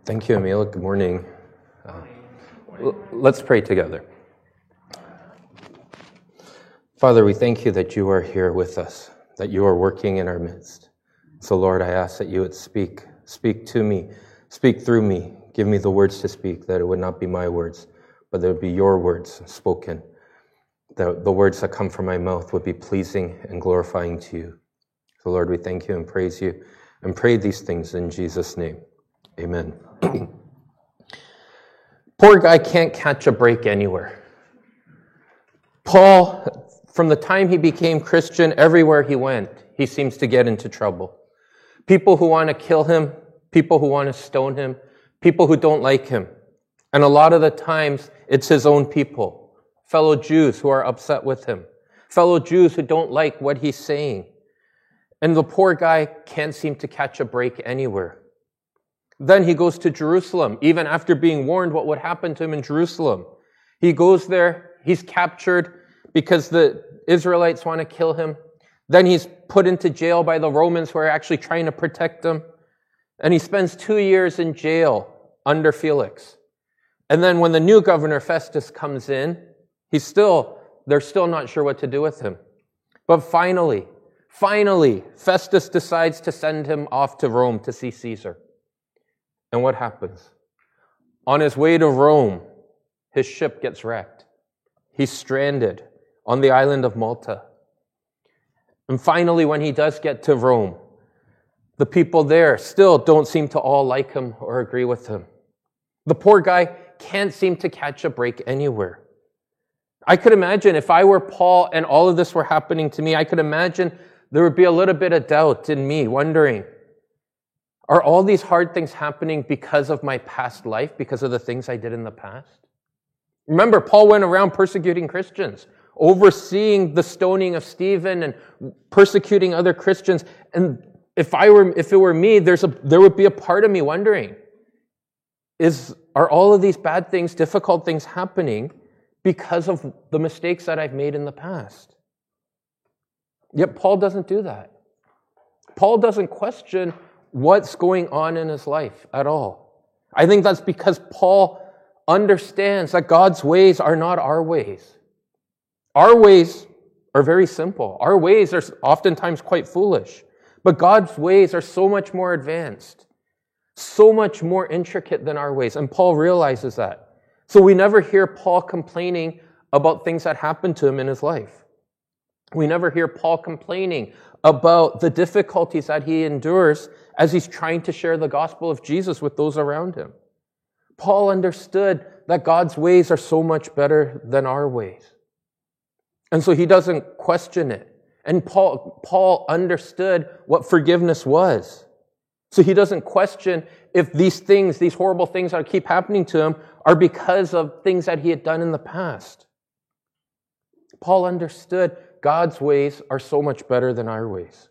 Thank you, Emil. Good morning. Let's pray together. Father, we thank you that you are here with us, that you are working in our midst. So, Lord, I ask that you would speak to me, speak through me, give me the words to speak, that it would not be my words, but there would be your words spoken, that the words that come from my mouth would be pleasing and glorifying to you. So, Lord, we thank you and praise you and pray these things in Jesus' name. Amen. Poor guy can't catch a break anywhere. Paul, from the time he became Christian, everywhere he went, he seems to get into trouble. People who want to kill him, people who want to stone him, people who don't like him. And a lot of the times, it's his own people, fellow Jews who are upset with him, fellow Jews who don't like what he's saying. And the poor guy can't seem to catch a break anywhere. Then he goes to Jerusalem, even after being warned what would happen to him in Jerusalem. He goes there, he's captured because the Israelites want to kill him. Then he's put into jail by the Romans who are actually trying to protect him. And he spends 2 years in jail under Felix. And then when the new governor, Festus, comes in, they're still not sure what to do with him. But finally, Festus decides to send him off to Rome to see Caesar. And what happens? On his way to Rome, his ship gets wrecked. He's stranded on the island of Malta. And finally, when he does get to Rome, the people there still don't seem to all like him or agree with him. The poor guy can't seem to catch a break anywhere. I could imagine if I were Paul and all of this were happening to me, I could imagine there would be a little bit of doubt in me, wondering, are all these hard things happening because of my past life, because of the things I did in the past? Remember, Paul went around persecuting Christians, overseeing the stoning of Stephen and persecuting other Christians. And if it were me, there would be a part of me wondering, are all of these bad things, difficult things happening because of the mistakes that I've made in the past? Yet Paul doesn't do that. Paul doesn't question what's going on in his life at all. I think that's because Paul understands that God's ways are not our ways. Our ways are very simple. Our ways are oftentimes quite foolish. But God's ways are so much more advanced, so much more intricate than our ways. And Paul realizes that. So we never hear Paul complaining about things that happened to him in his life. We never hear Paul complaining about the difficulties that he endures as he's trying to share the gospel of Jesus with those around him. Paul understood that God's ways are so much better than our ways. And so he doesn't question it. And Paul understood what forgiveness was. So he doesn't question if these horrible things that keep happening to him are because of things that he had done in the past. Paul understood God's ways are so much better than our ways.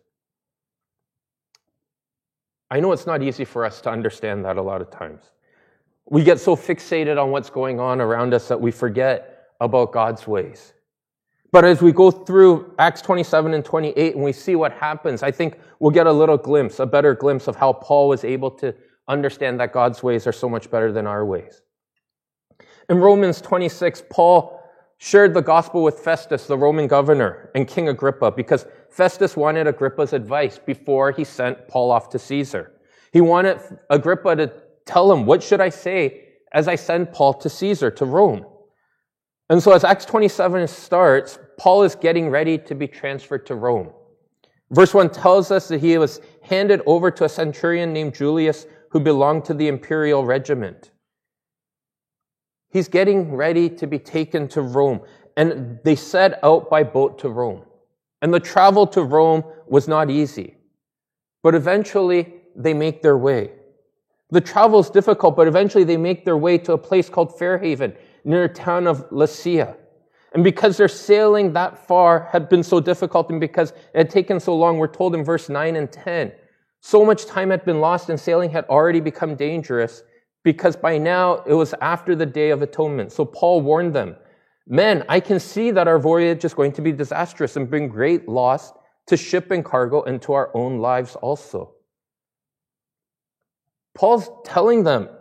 I know it's not easy for us to understand that a lot of times. We get so fixated on what's going on around us that we forget about God's ways. But as we go through Acts 27 and 28 and we see what happens, I think we'll get a better glimpse of how Paul was able to understand that God's ways are so much better than our ways. In Romans 26, Paul shared the gospel with Festus, the Roman governor, and King Agrippa, because Festus wanted Agrippa's advice before he sent Paul off to Caesar. He wanted Agrippa to tell him, what should I say as I send Paul to Caesar, to Rome? And so as Acts 27 starts, Paul is getting ready to be transferred to Rome. Verse 1 tells us that he was handed over to a centurion named Julius who belonged to the imperial regiment. He's getting ready to be taken to Rome, and they set out by boat to Rome. And the travel to Rome was not easy, but eventually they make their way. The travel is difficult, but eventually they make their way to a place called Fairhaven, near the town of Lasea. And because their sailing that far had been so difficult, and because it had taken so long, we're told in verse 9 and 10, so much time had been lost and sailing had already become dangerous, because by now it was after the Day of Atonement. So Paul warned them, men, I can see that our voyage is going to be disastrous and bring great loss to ship and cargo and to our own lives also. Paul's telling them,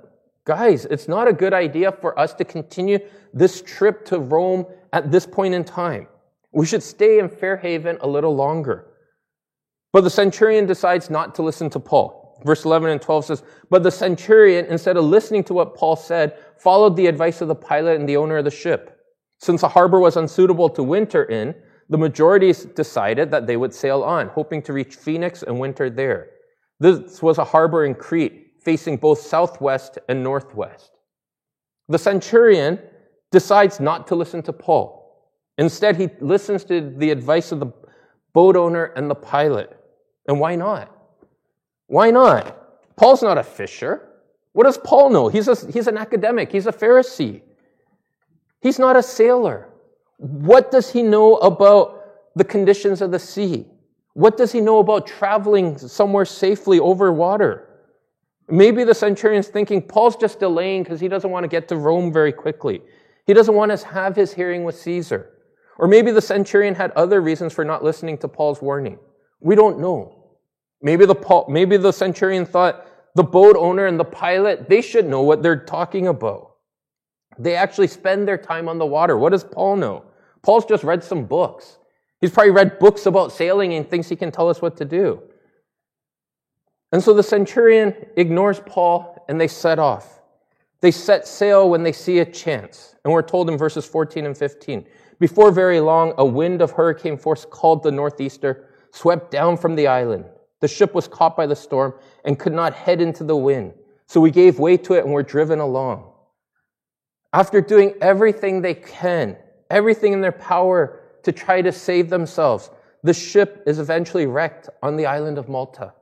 guys, it's not a good idea for us to continue this trip to Rome at this point in time. We should stay in Fairhaven a little longer. But the centurion decides not to listen to Paul. Verse 11 and 12 says, but the centurion, instead of listening to what Paul said, followed the advice of the pilot and the owner of the ship. Since the harbor was unsuitable to winter in, the majority decided that they would sail on, hoping to reach Phoenix and winter there. This was a harbor in Crete, facing both southwest and northwest. The centurion decides not to listen to Paul. Instead, he listens to the advice of the boat owner and the pilot. And why not? Why not? Paul's not a fisher. What does Paul know? He's an academic. He's a Pharisee. He's not a sailor. What does he know about the conditions of the sea? What does he know about traveling somewhere safely over water? Maybe the centurion's thinking Paul's just delaying because he doesn't want to get to Rome very quickly. He doesn't want to have his hearing with Caesar. Or maybe the centurion had other reasons for not listening to Paul's warning. We don't know. Maybe the centurion thought the boat owner and the pilot, they should know what they're talking about. They actually spend their time on the water. What does Paul know? Paul's just read some books. He's probably read books about sailing and thinks he can tell us what to do. And so the centurion ignores Paul and they set off. They set sail when they see a chance. And we're told in verses 14 and 15, before very long, a wind of hurricane force called the northeaster swept down from the island. The ship was caught by the storm and could not head into the wind. So we gave way to it and were driven along. After doing everything they can, everything in their power to try to save themselves, the ship is eventually wrecked on the island of Malta.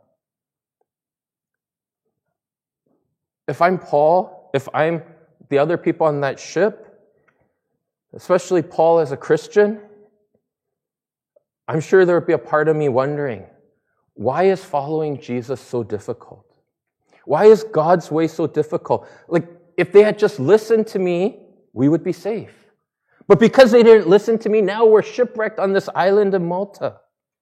If I'm Paul, if I'm the other people on that ship, especially Paul as a Christian, I'm sure there would be a part of me wondering, why is following Jesus so difficult? Why is God's way so difficult? Like, if they had just listened to me, we would be safe. But because they didn't listen to me, now we're shipwrecked on this island in Malta.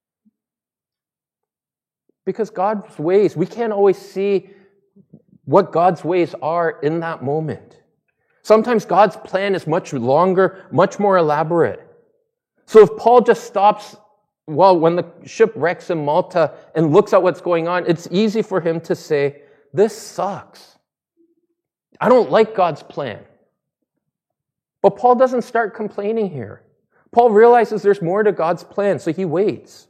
Because God's ways, we can't always see what God's ways are in that moment. Sometimes God's plan is much longer, much more elaborate. So if Paul just stops, when the ship wrecks in Malta and looks at what's going on, it's easy for him to say, this sucks. I don't like God's plan. But Paul doesn't start complaining here. Paul realizes there's more to God's plan, so he waits.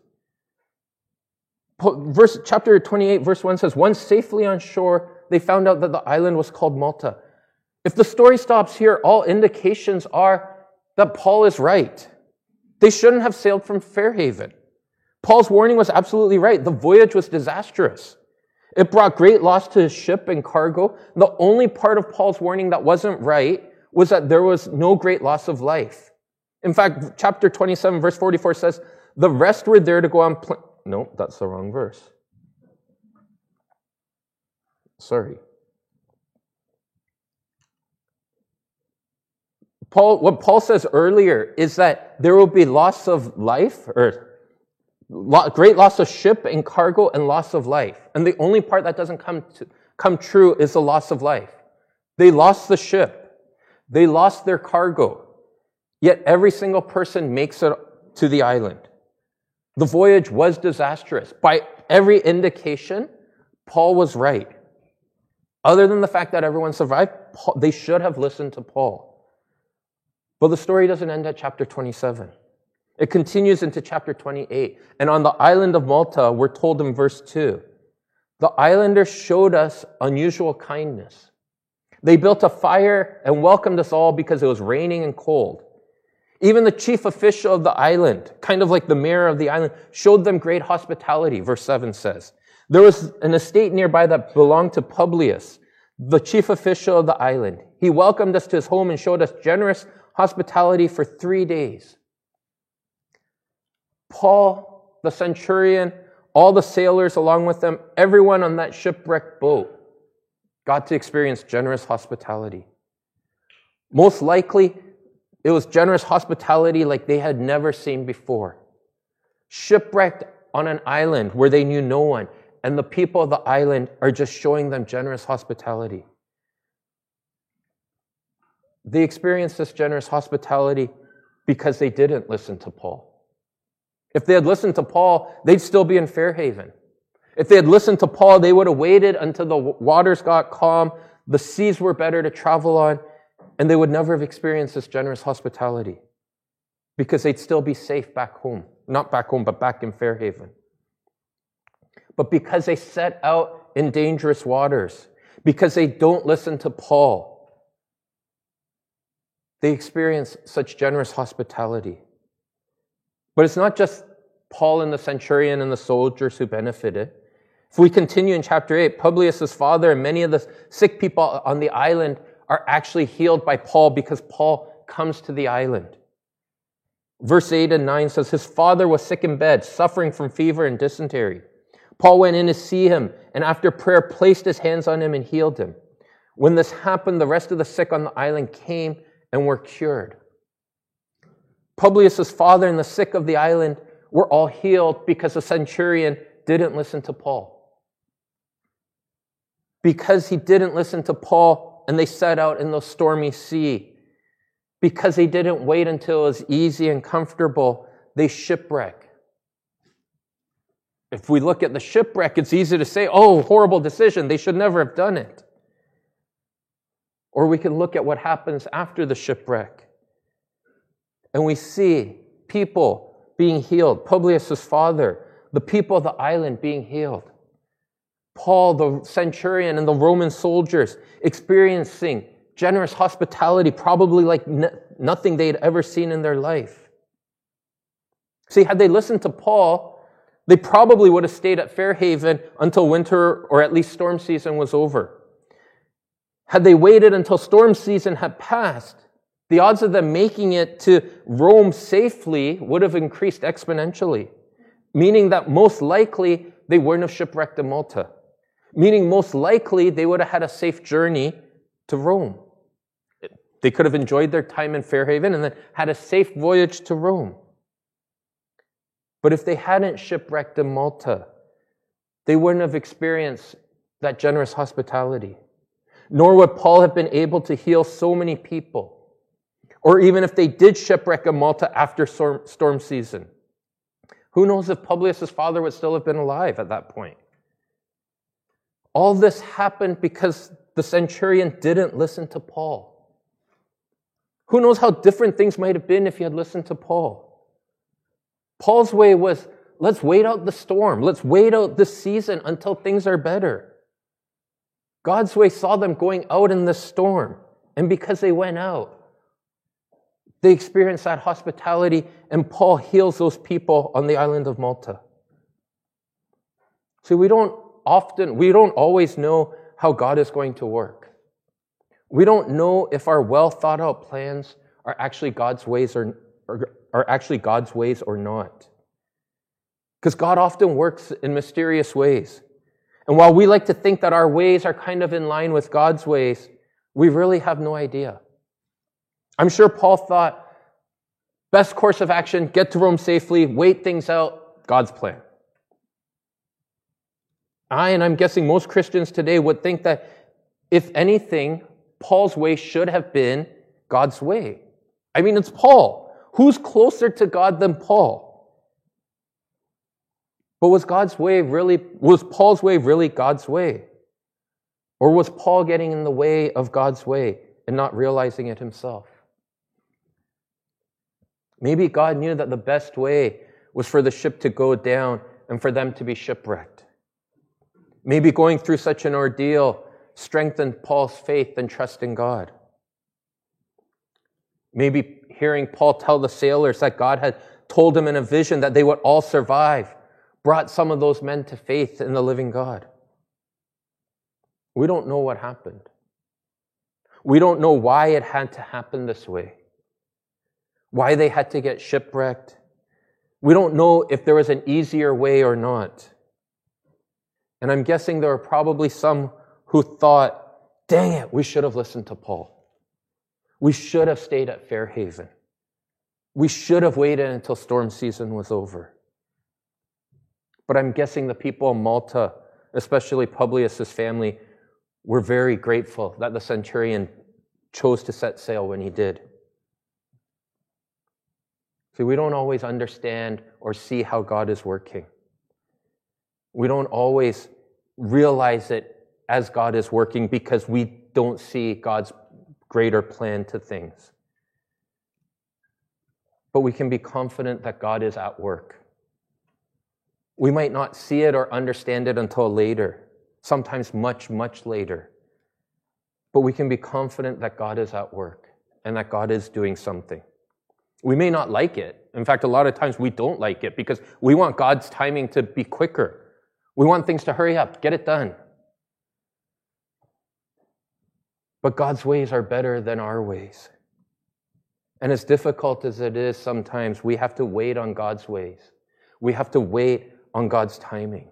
Chapter 28, verse 1 says, once safely on shore, they found out that the island was called Malta. If the story stops here, all indications are that Paul is right. They shouldn't have sailed from Fairhaven. Paul's warning was absolutely right. The voyage was disastrous. It brought great loss to his ship and cargo. The only part of Paul's warning that wasn't right was that there was no great loss of life. In fact, chapter 27, verse 44 says, the rest were there to go on... No, that's the wrong verse. Sorry. What Paul says earlier is that there will be loss of life, or great loss of ship and cargo and loss of life. And the only part that doesn't come true is the loss of life. They lost the ship. They lost their cargo. Yet every single person makes it to the island. The voyage was disastrous. By every indication, Paul was right. Other than the fact that everyone survived, they should have listened to Paul. But the story doesn't end at chapter 27. It continues into chapter 28. And on the island of Malta, we're told in verse 2, the islanders showed us unusual kindness. They built a fire and welcomed us all because it was raining and cold. Even the chief official of the island, kind of like the mayor of the island, showed them great hospitality, verse 7 says. There was an estate nearby that belonged to Publius, the chief official of the island. He welcomed us to his home and showed us generous hospitality for 3 days. Paul, the centurion, all the sailors along with them, everyone on that shipwrecked boat got to experience generous hospitality. Most likely, it was generous hospitality like they had never seen before. Shipwrecked on an island where they knew no one, and the people of the island are just showing them generous hospitality. They experienced this generous hospitality because they didn't listen to Paul. If they had listened to Paul, they'd still be in Fairhaven. If they had listened to Paul, they would have waited until the waters got calm, the seas were better to travel on, and they would never have experienced this generous hospitality because they'd still be safe back home. Not back home, but back in Fairhaven. But because they set out in dangerous waters, because they don't listen to Paul, they experience such generous hospitality. But it's not just Paul and the centurion and the soldiers who benefited. If we continue in chapter 8, Publius' father and many of the sick people on the island are actually healed by Paul because Paul comes to the island. Verse 8 and 9 says, his father was sick in bed, suffering from fever and dysentery. Paul went in to see him, and after prayer placed his hands on him and healed him. When this happened, the rest of the sick on the island came and were cured. Publius' father and the sick of the island were all healed because the centurion didn't listen to Paul. Because he didn't listen to Paul and they set out in the stormy sea. Because they didn't wait until it was easy and comfortable, they shipwreck. If we look at the shipwreck, it's easy to say, oh, horrible decision, they should never have done it. Or we can look at what happens after the shipwreck. And we see people being healed. Publius' father, the people of the island being healed. Paul, the centurion, and the Roman soldiers experiencing generous hospitality, probably like nothing they'd ever seen in their life. See, had they listened to Paul, they probably would have stayed at Fairhaven until winter or at least storm season was over. Had they waited until storm season had passed, the odds of them making it to Rome safely would have increased exponentially, meaning that most likely they wouldn't have shipwrecked in Malta, meaning most likely they would have had a safe journey to Rome. They could have enjoyed their time in Fairhaven and then had a safe voyage to Rome. But if they hadn't shipwrecked in Malta, they wouldn't have experienced that generous hospitality. Nor would Paul have been able to heal so many people. Or even if they did shipwreck in Malta after storm season. Who knows if Publius' father would still have been alive at that point. All this happened because the centurion didn't listen to Paul. Who knows how different things might have been if he had listened to Paul. Paul's way was, let's wait out the storm. Let's wait out this season until things are better. God's way saw them going out in the storm. And because they went out, they experienced that hospitality, and Paul heals those people on the island of Malta. See, we don't always know how God is going to work. We don't know if our well thought out plans are actually God's ways or not. Because God often works in mysterious ways. And while we like to think that our ways are kind of in line with God's ways, we really have no idea. I'm sure Paul thought, best course of action, get to Rome safely, wait things out, God's plan. And I'm guessing most Christians today would think that, if anything, Paul's way should have been God's way. I mean, it's Paul. Who's closer to God than Paul? But was Paul's way really God's way? Or was Paul getting in the way of God's way and not realizing it himself? Maybe God knew that the best way was for the ship to go down and for them to be shipwrecked. Maybe going through such an ordeal strengthened Paul's faith and trust in God. Maybe hearing Paul tell the sailors that God had told him in a vision that they would all survive brought some of those men to faith in the living God. We don't know what happened. We don't know why it had to happen this way. Why they had to get shipwrecked. We don't know if there was an easier way or not. And I'm guessing there were probably some who thought, dang it, we should have listened to Paul. We should have stayed at Fairhaven. We should have waited until storm season was over. But I'm guessing the people in Malta, especially Publius' family, were very grateful that the centurion chose to set sail when he did. See, we don't always understand or see how God is working. We don't always realize it as God is working because we don't see God's greater plan to things. But we can be confident that God is at work. We might not see it or understand it until later, sometimes much, much later. But we can be confident that God is at work and that God is doing something. We may not like it. In fact, a lot of times we don't like it because we want God's timing to be quicker. We want things to hurry up, get it done. But God's ways are better than our ways. And as difficult as it is sometimes, we have to wait on God's ways. We have to wait on God's timing.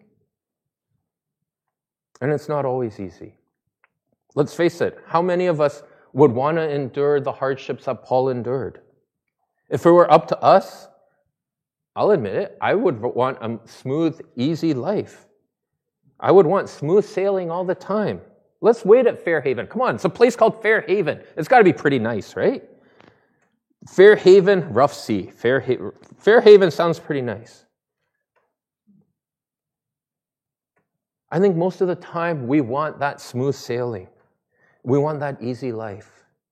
And it's not always easy. Let's face it, how many of us would want to endure the hardships that Paul endured? If it were up to us, I'll admit it, I would want a smooth, easy life. I would want smooth sailing all the time. Let's wait at Fairhaven. Come on, it's a place called Fairhaven. It's got to be pretty nice, right? Fairhaven, rough sea. Fairhaven sounds pretty nice. I think most of the time we want that smooth sailing. We want that easy life.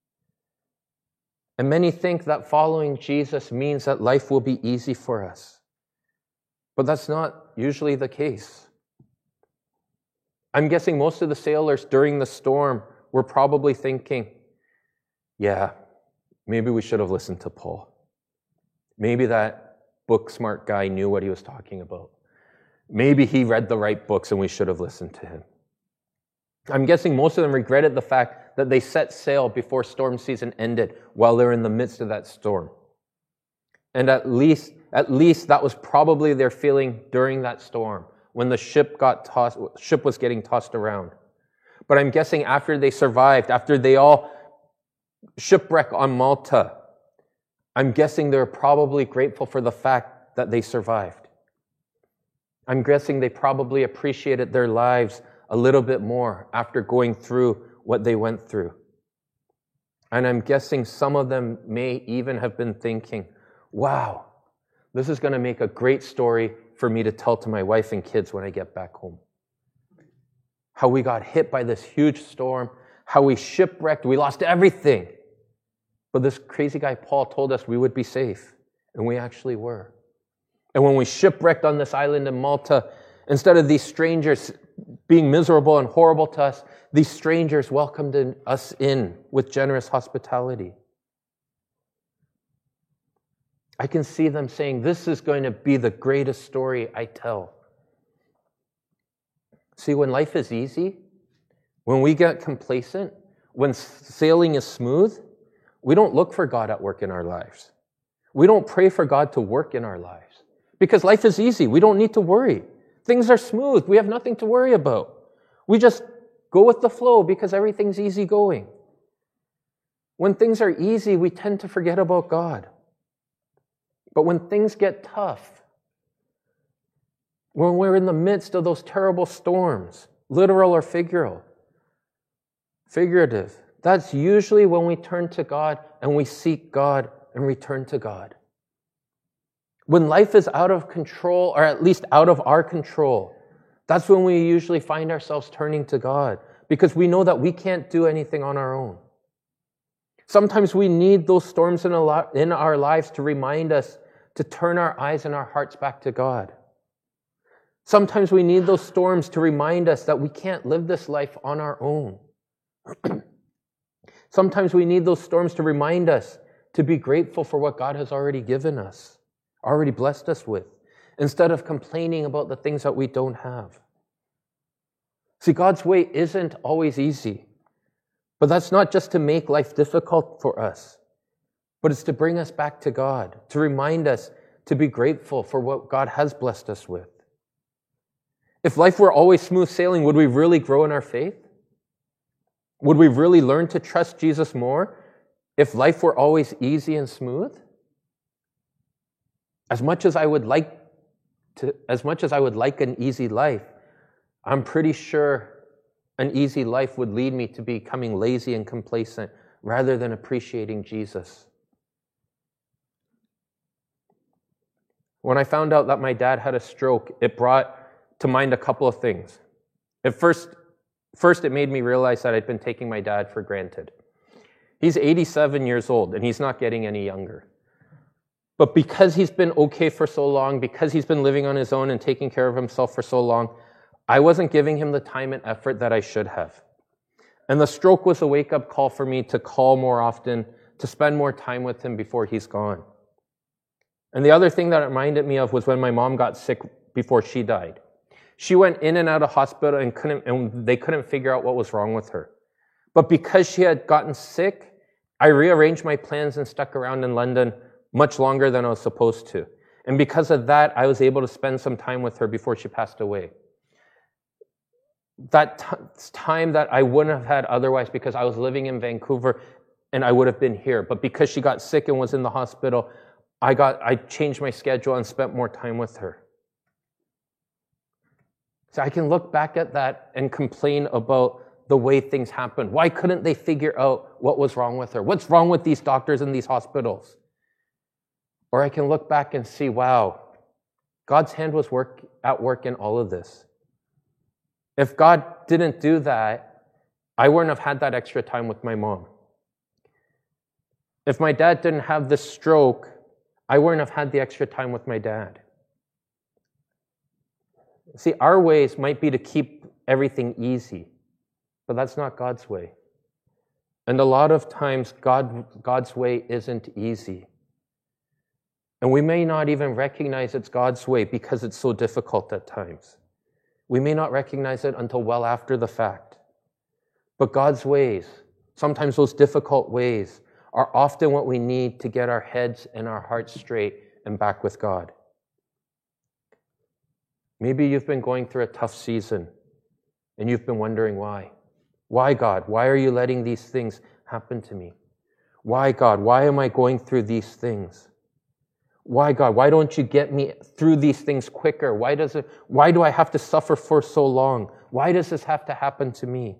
And many think that following Jesus means that life will be easy for us. But that's not usually the case. I'm guessing most of the sailors during the storm were probably thinking, yeah, maybe we should have listened to Paul. Maybe that book smart guy knew what he was talking about. Maybe he read the right books and we should have listened to him. I'm guessing most of them regretted the fact that they set sail before storm season ended while they're in the midst of that storm. And at least that was probably their feeling during that storm when the ship was getting tossed around. But I'm guessing after they survived, after they all shipwrecked on Malta, I'm guessing they're probably grateful for the fact that they survived. I'm guessing they probably appreciated their lives a little bit more after going through what they went through. And I'm guessing some of them may even have been thinking, wow, this is going to make a great story for me to tell to my wife and kids when I get back home. How we got hit by this huge storm, how we shipwrecked, we lost everything. But this crazy guy Paul told us we would be safe, and we actually were. And when we shipwrecked on this island in Malta, instead of these strangers being miserable and horrible to us, these strangers welcomed us in with generous hospitality. I can see them saying, this is going to be the greatest story I tell. See, when life is easy, when we get complacent, when sailing is smooth, we don't look for God at work in our lives. We don't pray for God to work in our lives. Because life is easy. We don't need to worry. Things are smooth. We have nothing to worry about. We just go with the flow because everything's easy going. When things are easy, we tend to forget about God. But when things get tough, when we're in the midst of those terrible storms, literal or figurative, that's usually when we turn to God and we seek God and return to God. When life is out of control, or at least out of our control, that's when we usually find ourselves turning to God, because we know that we can't do anything on our own. Sometimes we need those storms in our lives to remind us to turn our eyes and our hearts back to God. Sometimes we need those storms to remind us that we can't live this life on our own. Sometimes we need those storms to remind us to be grateful for what God has already given us, already blessed us with, instead of complaining about the things that we don't have. See, God's way isn't always easy, but that's not just to make life difficult for us, but it's to bring us back to God, to remind us to be grateful for what God has blessed us with. If life were always smooth sailing, would we really grow in our faith? Would we really learn to trust Jesus more if life were always easy and smooth? As much as I would like an easy life, I'm pretty sure an easy life would lead me to becoming lazy and complacent rather than appreciating Jesus. When I found out that my dad had a stroke, it brought to mind a couple of things. At first, it made me realize that I'd been taking my dad for granted. He's 87 years old, and he's not getting any younger. But because he's been okay for so long, because he's been living on his own and taking care of himself for so long, I wasn't giving him the time and effort that I should have. And the stroke was a wake-up call for me to call more often, to spend more time with him before he's gone. And the other thing that it reminded me of was when my mom got sick before she died. She went in and out of hospital and they couldn't figure out what was wrong with her. But because she had gotten sick, I rearranged my plans and stuck around in London much longer than I was supposed to. And because of that, I was able to spend some time with her before she passed away. That time that I wouldn't have had otherwise because I was living in Vancouver and I would have been here. But because she got sick and was in the hospital, I changed my schedule and spent more time with her. So I can look back at that and complain about the way things happened. Why couldn't they figure out what was wrong with her? What's wrong with these doctors in these hospitals? Or I can look back and see, wow, God's hand was at work in all of this. If God didn't do that, I wouldn't have had that extra time with my mom. If my dad didn't have this stroke, I wouldn't have had the extra time with my dad. See, our ways might be to keep everything easy, but that's not God's way. And a lot of times, God's way isn't easy. And we may not even recognize it's God's way because it's so difficult at times. We may not recognize it until well after the fact. But God's ways, sometimes those difficult ways, are often what we need to get our heads and our hearts straight and back with God. Maybe you've been going through a tough season and you've been wondering why. Why, God? Why are you letting these things happen to me? Why, God? Why am I going through these things? Why, God? Why don't you get me through these things quicker? Why do I have to suffer for so long? Why does this have to happen to me?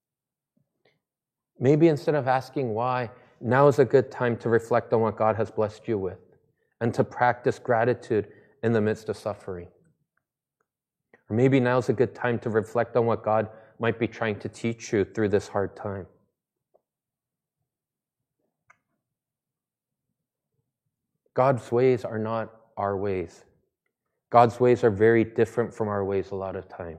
Maybe instead of asking why, now is a good time to reflect on what God has blessed you with and to practice gratitude in the midst of suffering. Or maybe now is a good time to reflect on what God might be trying to teach you through this hard time. God's ways are not our ways. God's ways are very different from our ways a lot of times.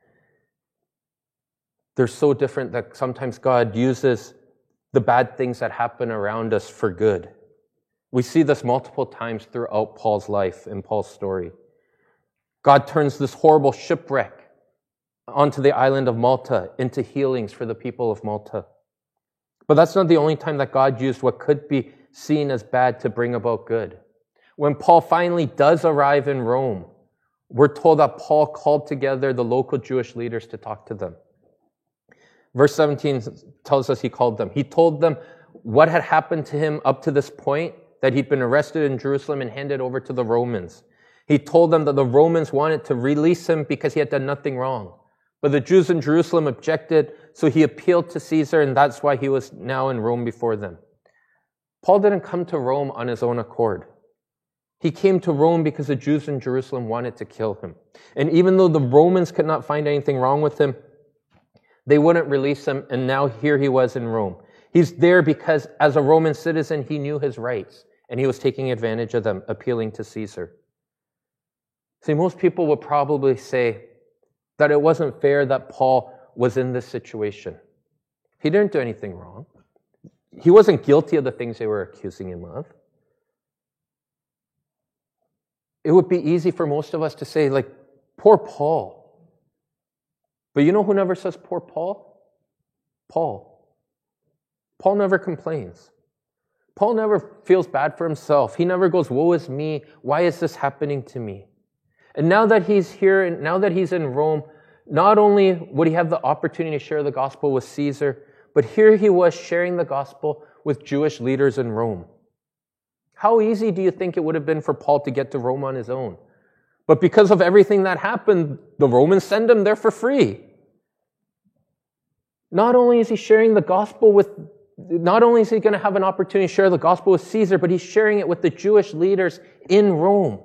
They're so different that sometimes God uses the bad things that happen around us for good. We see this multiple times throughout Paul's life and Paul's story. God turns this horrible shipwreck onto the island of Malta into healings for the people of Malta. But that's not the only time that God used what could be seen as bad to bring about good. When Paul finally does arrive in Rome, we're told that Paul called together the local Jewish leaders to talk to them. Verse 17 tells us he called them. He told them what had happened to him up to this point, that he'd been arrested in Jerusalem and handed over to the Romans. He told them that the Romans wanted to release him because he had done nothing wrong. But the Jews in Jerusalem objected, so he appealed to Caesar, and that's why he was now in Rome before them. Paul didn't come to Rome on his own accord. He came to Rome because the Jews in Jerusalem wanted to kill him. And even though the Romans could not find anything wrong with him, they wouldn't release him, and now here he was in Rome. He's there because as a Roman citizen, he knew his rights, and he was taking advantage of them, appealing to Caesar. See, most people would probably say that it wasn't fair that Paul was in this situation. He didn't do anything wrong. He wasn't guilty of the things they were accusing him of. It would be easy for most of us to say, like, poor Paul. But you know who never says poor Paul? Paul. Paul never complains. Paul never feels bad for himself. He never goes, woe is me. Why is this happening to me? And now that he's here, and now that he's in Rome, not only would he have the opportunity to share the gospel with Caesar, but here he was sharing the gospel with Jewish leaders in Rome. How easy do you think it would have been for Paul to get to Rome on his own? But because of everything that happened, the Romans send him there for free. Not only is he sharing the gospel with not only is he going to have an opportunity to share the gospel with Caesar, but he's sharing it with the Jewish leaders in Rome.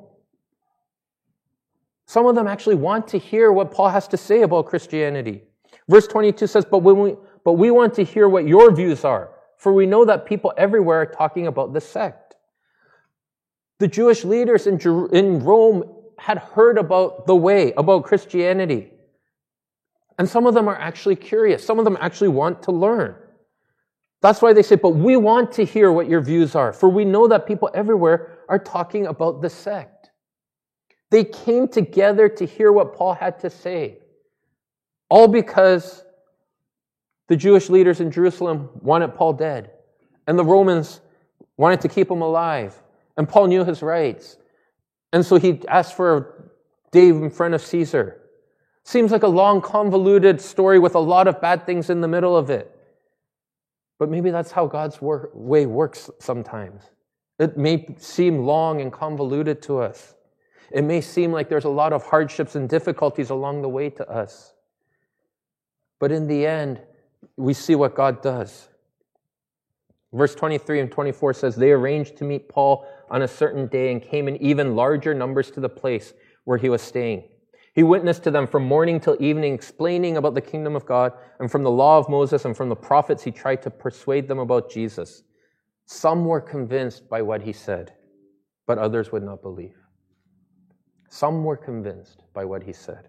Some of them actually want to hear what Paul has to say about Christianity. Verse 22 says, but we want to hear what your views are, for we know that people everywhere are talking about this sect. The Jewish leaders in Rome had heard about the way, about Christianity. And some of them are actually curious. Some of them actually want to learn. That's why they say, but we want to hear what your views are, for we know that people everywhere are talking about the sect. They came together to hear what Paul had to say, all because the Jewish leaders in Jerusalem wanted Paul dead, and the Romans wanted to keep him alive, and Paul knew his rights. And so he asked for a day in front of Caesar. Seems like a long, convoluted story with a lot of bad things in the middle of it. But maybe that's how God's way works sometimes. It may seem long and convoluted to us. It may seem like there's a lot of hardships and difficulties along the way to us. But in the end, we see what God does. Verse 23 and 24 says, they arranged to meet Paul on a certain day and came in even larger numbers to the place where he was staying. He witnessed to them from morning till evening, explaining about the kingdom of God, and from the law of Moses and from the prophets, he tried to persuade them about Jesus. Some were convinced by what he said, but others would not believe. Some were convinced by what he said.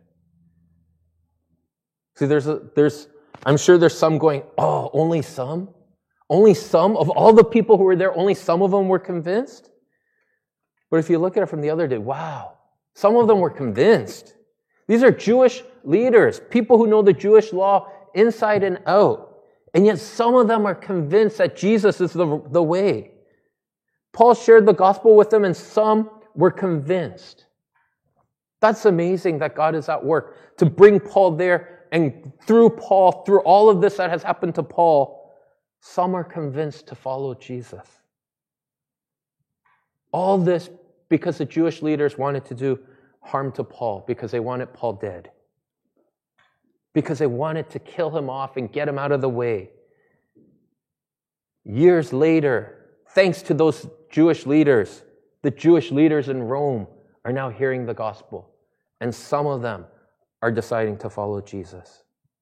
See, I'm sure there's some going, oh, only some? Only some? Of all the people who were there, only some of them were convinced? But if you look at it from the other day, wow, some of them were convinced. These are Jewish leaders, people who know the Jewish law inside and out. And yet some of them are convinced that Jesus is the way. Paul shared the gospel with them and some were convinced. That's amazing that God is at work to bring Paul there, and through Paul, through all of this that has happened to Paul, some are convinced to follow Jesus. All this because the Jewish leaders wanted to do harm to Paul, because they wanted Paul dead, because they wanted to kill him off and get him out of the way. Years later, thanks to those Jewish leaders, the Jewish leaders in Rome are now hearing the gospel, and some of them are deciding to follow Jesus.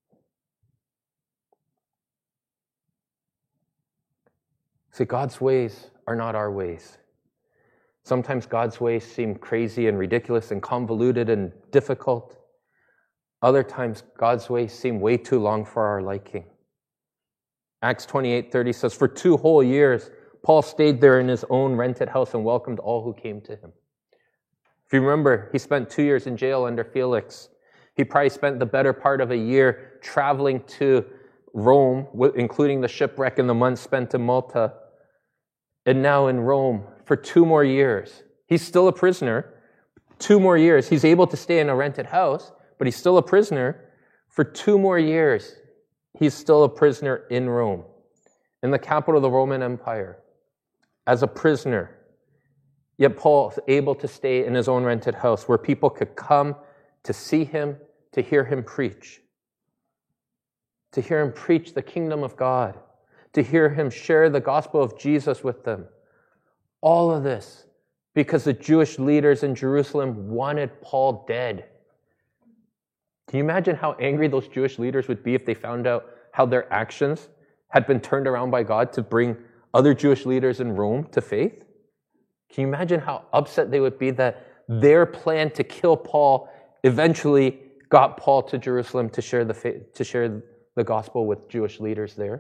See, God's ways are not our ways. Sometimes God's ways seem crazy and ridiculous and convoluted and difficult. Other times, God's ways seem way too long for our liking. Acts 28:30 says, for 2 whole years, Paul stayed there in his own rented house and welcomed all who came to him. If you remember, he spent 2 years in jail under Felix. He probably spent the better part of a year traveling to Rome, including the shipwreck and the months spent in Malta. And now in Rome for 2 more years. He's still a prisoner. 2 more years. He's able to stay in a rented house, but he's still a prisoner. For 2 more years, he's still a prisoner in Rome, in the capital of the Roman Empire, as a prisoner. Yet Paul is able to stay in his own rented house where people could come to see him, to hear him preach. To hear him preach the kingdom of God. To hear him share the gospel of Jesus with them. All of this because the Jewish leaders in Jerusalem wanted Paul dead. Can you imagine how angry those Jewish leaders would be if they found out how their actions had been turned around by God to bring other Jewish leaders in Rome to faith? Can you imagine how upset they would be that their plan to kill Paul eventually got Paul to Jerusalem to share the gospel with Jewish leaders there?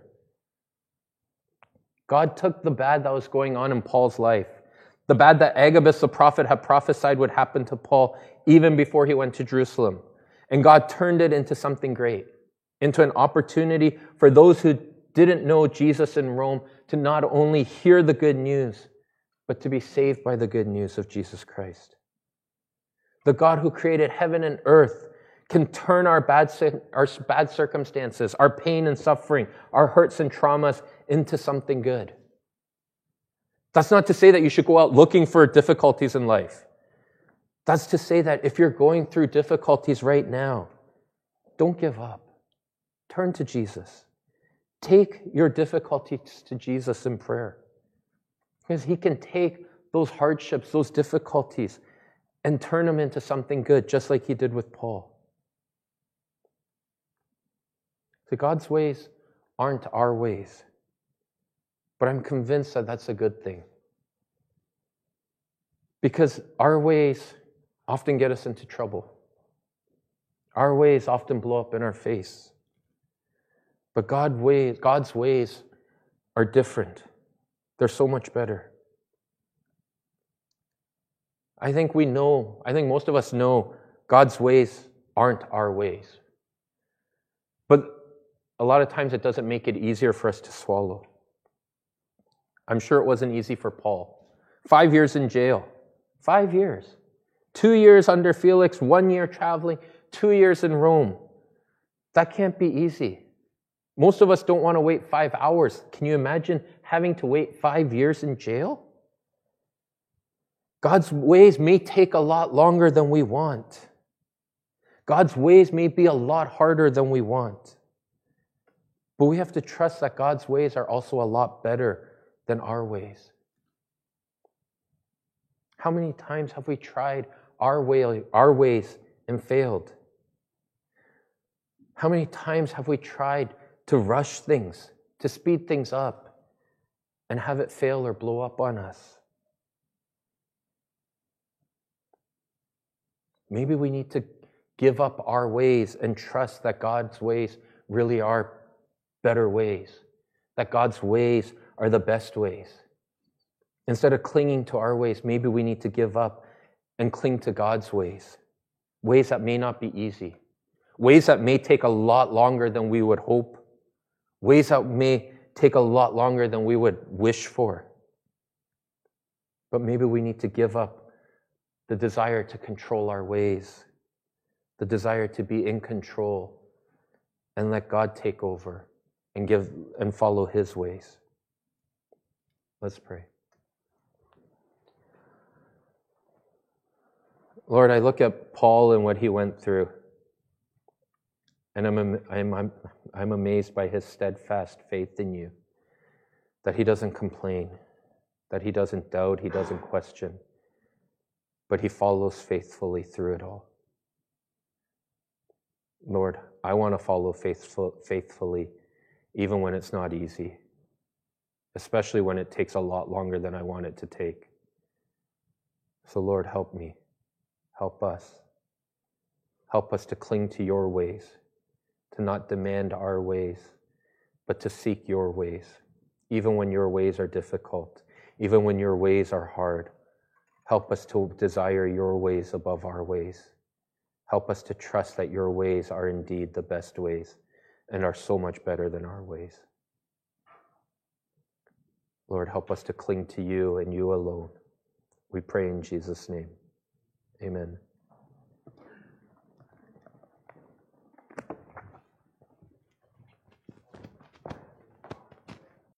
God took the bad that was going on in Paul's life, the bad that Agabus the prophet had prophesied would happen to Paul even before he went to Jerusalem, and God turned it into something great, into an opportunity for those who didn't know Jesus in Rome to not only hear the good news, but to be saved by the good news of Jesus Christ. The God who created heaven and earth can turn our bad circumstances, our pain and suffering, our hurts and traumas into something good. That's not to say that you should go out looking for difficulties in life. That's to say that if you're going through difficulties right now, don't give up. Turn to Jesus. Take your difficulties to Jesus in prayer. Because he can take those hardships, those difficulties, and turn them into something good, just like he did with Paul. So God's ways aren't our ways. But I'm convinced that that's a good thing. Because our ways often get us into trouble. Our ways often blow up in our face. But God's ways are different. They're so much better. I think most of us know God's ways aren't our ways. But a lot of times it doesn't make it easier for us to swallow. I'm sure it wasn't easy for Paul. 5 years in jail. 5 years. 2 years under Felix, 1 year traveling, 2 years in Rome. That can't be easy. Most of us don't want to wait 5 hours. Can you imagine having to wait 5 years in jail? God's ways may take a lot longer than we want. God's ways may be a lot harder than we want. But we have to trust that God's ways are also a lot better than our ways. How many times have we tried our ways and failed? How many times have we tried to rush things, to speed things up, and have it fail or blow up on us? Maybe we need to give up our ways and trust that God's ways really are better ways, that God's ways are the best ways. Instead of clinging to our ways, maybe we need to give up and cling to God's ways, ways that may not be easy, ways that may take a lot longer than we would hope, ways that may take a lot longer than we would wish for. But maybe we need to give up the desire to control our ways, the desire to be in control, and let God take over and follow his ways. Let's pray. Lord, I look at Paul and what he went through, and I'm amazed by his steadfast faith in you, that he doesn't complain, that he doesn't doubt, he doesn't question, but he follows faithfully through it all. Lord, I want to follow faithfully, even when it's not easy, especially when it takes a lot longer than I want it to take. So Lord, help me. Help us. Help us to cling to your ways, to not demand our ways, but to seek your ways, even when your ways are difficult, even when your ways are hard. Help us to desire your ways above our ways. Help us to trust that your ways are indeed the best ways and are so much better than our ways. Lord, help us to cling to you and you alone. We pray in Jesus' name. Amen.